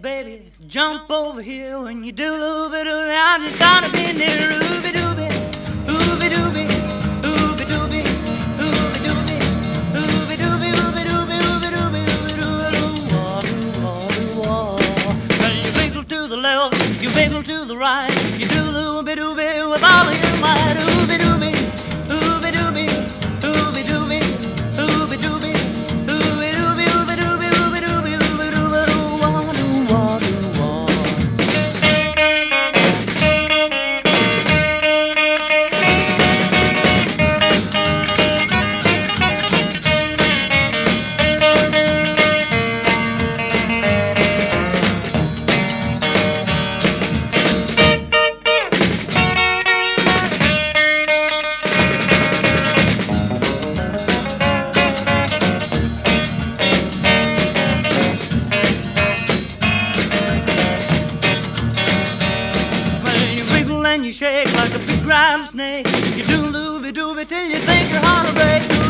baby, jump over here when you do a little bit of it. I just gotta be near ooby dooby, ooby dooby, ooby dooby, ooby dooby, ooby dooby, ooby dooby, ooby dooby, ooby dooby, well, you wiggle to the left, you wiggle to the right, you do a little bit dooby with all of your might, ooby dooby, ooby dooby, ooby dooby, ooby dooby. And you shake like a big rattlesnake. You do looby dooby till you think your heart will break.